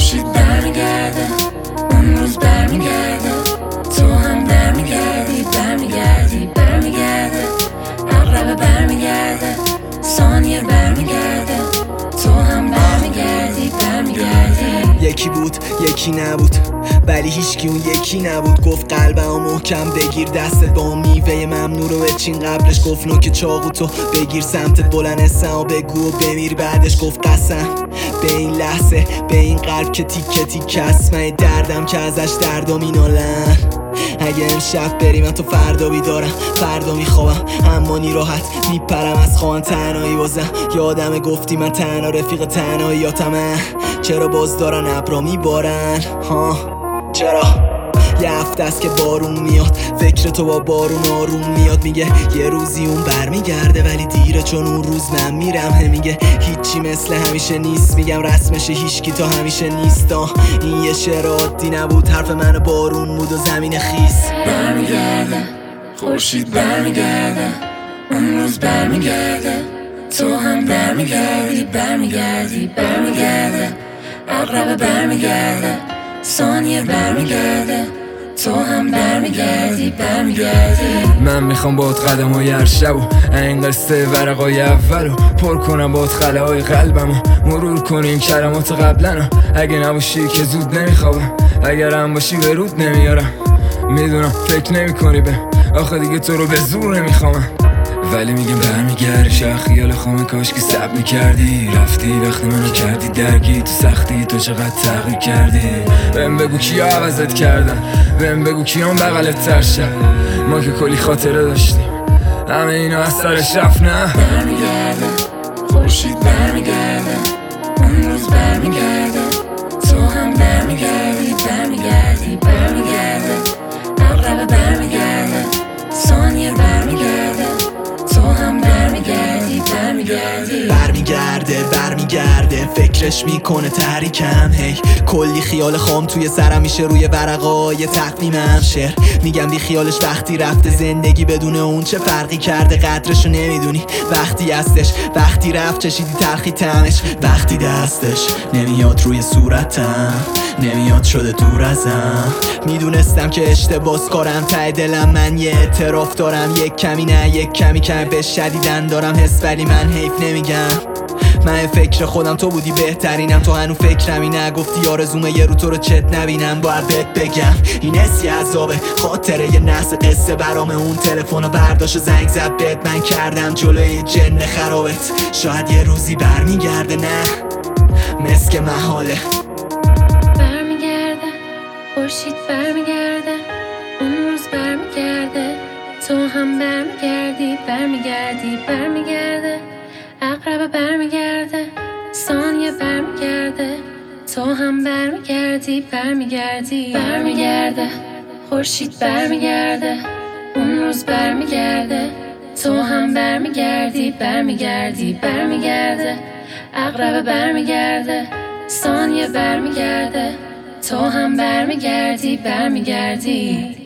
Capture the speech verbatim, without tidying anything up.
خورشید برمیگرده، اون روز برمیگرده، تو هم برمیگردی برمیگردی برمیگرده، عقرب برمیگرده، ثانیه برمیگرده، تو هم برمیگردی برمیگردی. یکی بود یکی نبود ولی هیچکی اون یکی نبود. گفت قلبمو محکم بگیر دستت با اون میوه ممنوع رو بچین. قبلش گفت نوک چاقو تو بگیر سمتت بلند اسم و بگو و بمیر. بعدش گفت قسم به این لحظه به این قلب که تیکه تیکه است. من دردم که ازش دردا مینالن. اگه امشب بری من تو فردا بیدارم، فردا میخوابم اما نی راحت میپرم از خوان تنهایی. بازم یادم گفتی من تنها رفیق تنهاییاتمه. چرا باز دارن ابرا میبارن ها؟ چرا؟ یه هفته است که بارون میاد، فکر تو با بارون آروم میاد. میگه یه روزی اون برمیگرده ولی دیره چون اون روز من میرم. هم میگه هیچی مثل همیشه نیست، میگم رسمشه هیچکی تا همیشه نیست. آه این یه شعر عادی نبود، حرف من بارون بود و زمین خیس. برمیگرده خورشید برمیگرده، اون روز برمیگرده، تو هم برمیگردی برمیگردی برمیگرده، عقرب برمیگرده، ثانیه برمیگرده، تو هم برمیگردی برمیگردی. من میخوام باید قدم های هر شب و این قصه ورقای اولو پر کنم باید خله های قلبمو مرور کنیم کلمات قبلنو. اگه نباشی که زود نمیخوابم، اگر هم باشی به رود نمیارم. میدونم فکر نمی کنی به آخه دیگه تو رو به زور نمیخوامم، ولی میگم برمیگردی. شاید خیال خامه کاش که سب میکردی، رفتی وقتی منو کردی درگی. تو سختی تو چقدر تغییر کردی. بهم بگو کیا عوضت کردن، بهم بگو کیام بغلت ترشن. ما که کلی خاطره داشتیم همه اینا از سرش رفت. نه برمیگرده خورشید برمیگرده، اون روز برمیگرده، تو هم برمیگردی برمیگردی برمیگرده، عقرب برمیگرده، ثانیه برمیگرده، تو هم برمیگردی برمیگردی. برمیگرده برمیگرده فکرش میکنه تحریکم. هی کلی خیال خام توی سرم میشه روی ورقای تقویمم. شعر میگم بی خیالش وقتی رفته، زندگی بدون اون چه فرقی کرده. قدرشو نمیدونی وقتی هستش، وقتی رفت چشیدی تلخی تمش. وقتی دستش نمیاد روی صورتم، نمیاد شده دور ازم. میدونستم که اشتباس کارم ته دلم من یه اعتراف دارم. یک کمی نه یک کمی کم به شدیدن دارم حس، ولی من حیف نمیگم. من فکر خودم تو بودی بهترینم، تو هنو فکرمی نگفتی آرزومه یه رو تو رو چت نبینم. باید بهت بگم این حسی عذابه، خاطره یه نحس قصه برام. اون تلفن رو برداشت زنگ زد بهت، من کردم جلوی جن خرابت. شاید یه روزی برمیگرده نه مسک محاله. برمیگرده خورشید برمیگرده، اون روز برمیگرده، تو هم برمیگردی برمیگردی برمیگرده، عقرب برمیگرده، ثانیه برمیگرده، تو هم برمیگردی برمیگردی برمیگرده خورشید برمیگرده، اون روز برمیگرده، تو هم برمیگردی برمیگردی برمیگرده، عقرب برمیگرده، ثانیه برمیگرده، تو هم برمیگردی برمیگردی.